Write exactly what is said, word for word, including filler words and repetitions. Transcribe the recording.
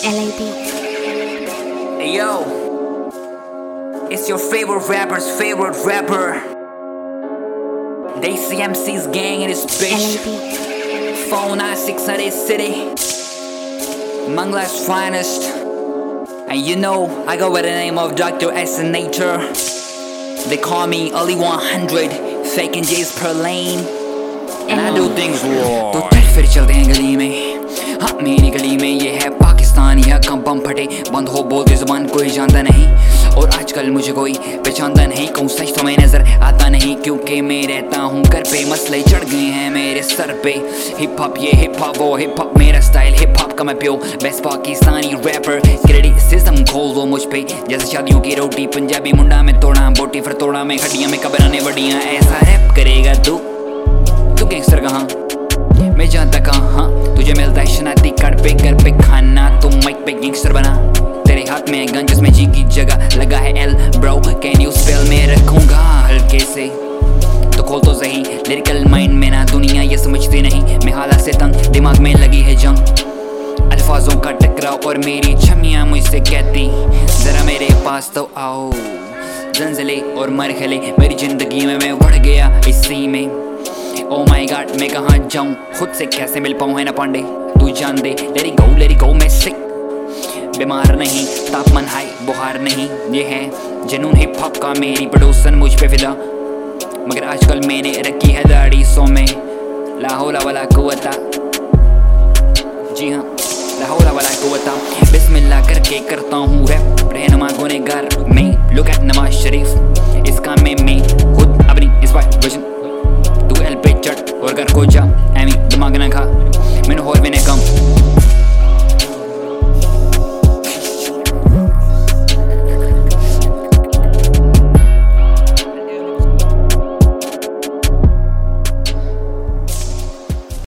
L A B. Hey yo, it's your favorite rapper's favorite rapper. They C M C's gang in this bitch. L A B. four nine six hundred City, Mangla's finest. And you know, I go by the name of Doctor S in Nature. They call me Ali one hundred, faking J's per lane. And I do things raw. तो चल फिर चलते हैं गली में, हाँ मेरी गली में ये है पाकिस्तान, यहाँ कम बम फटे बंद हो बोलते जुबान कोई जानता नहीं। और आजकल मुझे कोई पहचानता नहीं, कहूँ सच तो मैं नजर आता नहीं, क्योंकि मैं रहता हूँ घर पे, मसले चढ़ गए हैं मेरे सर पे। हिप हॉप ये हिप हॉप वो हिप हॉप मेरा स्टाइल, हिप हॉप का मैं प्यो बेस्ट पाकिस्तानी रैपर। क्रिटिसिज्म खोल दो मुझ पे जैसे शादियों की रोटी, पंजाबी मुंडा में तोड़ा बोटी फिर तोड़ा में हड्डियां में कबराने बड़ियां। ऐसा रैप करेगा तू तू गैंगस्टर कहाँ, मैं जानता कहाँ, तुझे मिलता है शनाती कार्ड पे घर पे खाना, तुम माइक पे गैंगस्टर बना। तेरे हाथ में गन जिसमें जी की जगह लगा है एल ब्रो, कैन यू स्पेल में रखूंगा हल्के से, तो खोल तो सही लिरिकल माइंड में ना, दुनिया ये समझती नहीं मैं हालात से तंग, दिमाग में लगी है जंग अल्फाजों का टकराव, और मेरी छमियां मुझसे कहती जरा मेरे पास तो आओ। जंजले और मरहले मेरी जिंदगी में मैं बढ़ गया इसी में। ओ माय गॉड मैं कहाँ जाऊँ, खुद से कैसे मिल पाऊँ है ना पांडे, तू जान दे लेरी गो लेरी गो। मैं सिक बीमार नहीं, तापमान हाई बुहार नहीं, ये है जुनून हिप हॉप का, मेरी पड़ोसन मुझ पे फिदा, मगर आजकल मैंने रखी है दाढ़ी सो में लाहौला वाला कुवता। जी हाँ लाहौला वाला कुवता, बिस्मिल्लाह करके करता हूँ रैप, रहनुमा गुनहगार मैं, लुक एट नवाज शरीफ इस काम में मैं खुद अपनी इस बार वजन, तू एल पे चढ़ और घर को जा, एमी दिमाग ना खा मैंने और मैंने कम।